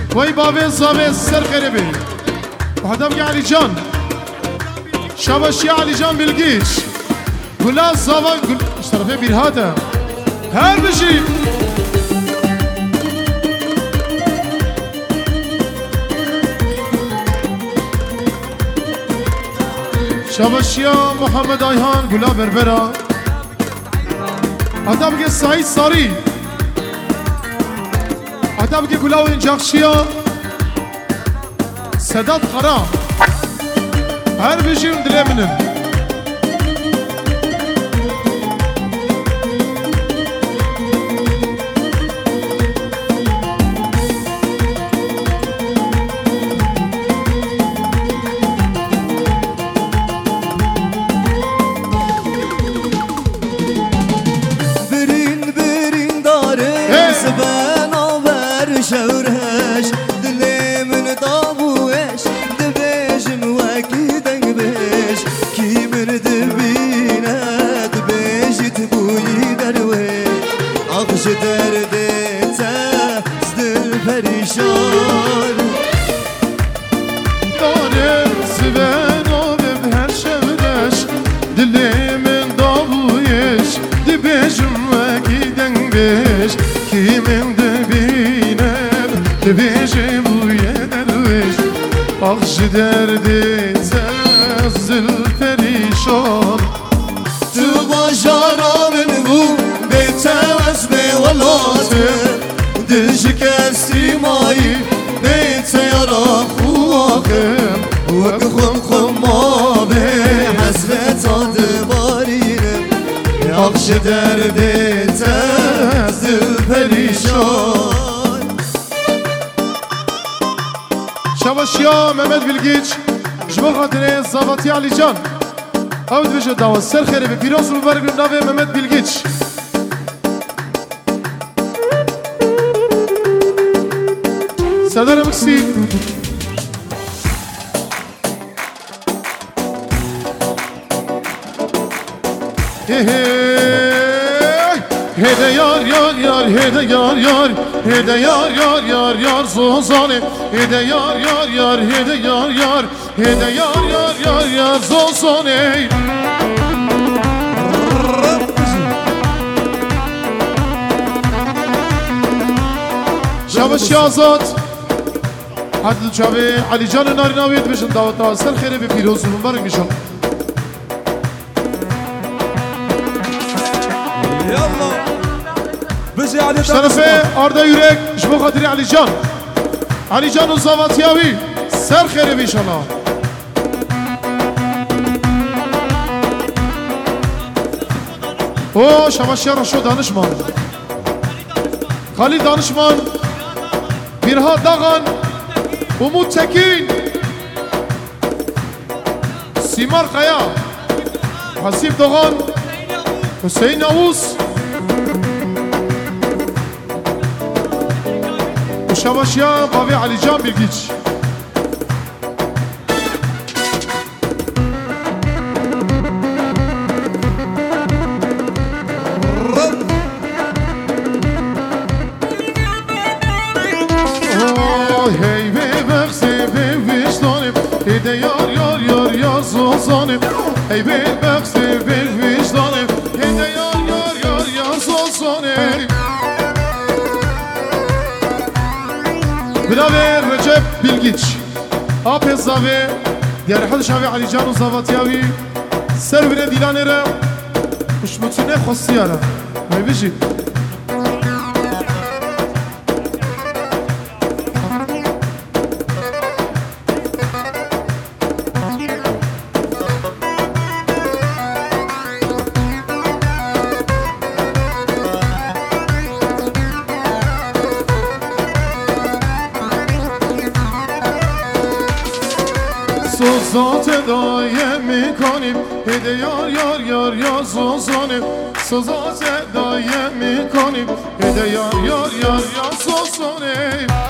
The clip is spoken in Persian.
وای بابه زابه سر خیره بی وحدم که علی جان شباشی علی جان بلگیش گلا زاوا طرفه بیرهاته هر بشی شباشیا محمد آیهان گلا بربرا حتی بگه سعید ساری حتی بگه گلا و اینجاقشیا سداد خرا هر بشیم دله منن شورش دلی من دابوش دبیجم وکی دنگ بیش کی مرد بینه دبیجت بوی درویش آخش درده تزدل پریشان داره سبن و به هر شورش دلی من دابوش دبیجم وکی دنگ بیش کی مرد بيجي بويا درويش أخش دردي تزل فريشون تبا جارا من بو بيتوز بولاتي دجك السيماي بيت يرى خواخم وكخم خمامي حسرة دبارينم أخش دردي تزل فريشون شباشیا محمد بلگیچ جبا خاطره زاواتی علی جان او دویشه داوا سر خیره به پیراس مبارک ناوه محمد بلگیچ سردار مکسی هده یار یار یار هده یار یار هده یار یار یار یار زوزانه هده یار یار یار هده یار یار هده یار یار یار یار زوزانه شبش آزاد حد چاوه علی جان ناری ناوید بشن دعوت سر خیره به پیروز مبارک میشن شرفه آردا یورک شما خاطری علی جان و زاواتیاوی سر خیره بیشانا او شماشی رشو دانشمان خالد دانشمان میرها داغان امود تکین سیمار قیا حسیب داغان حسین نووس شباشیا باوی علی جان بلگیچ هی به بخصه به وجدانم هده یار یار یار یار زوزانم هی به بخصه به وجدانم هده یار یار یار یار زوزانم براوه رجب بلگیچ آب زاوه دیار حد شاوه علی جان و زاواتیاوی سر بره دیلانه را مشمتونه خواستیاره می بجید سوزات دایم میکنیم هده یار یار یار یار زوزانیم سوزات دایم میکنیم هده یار یار یار یار زوزانیم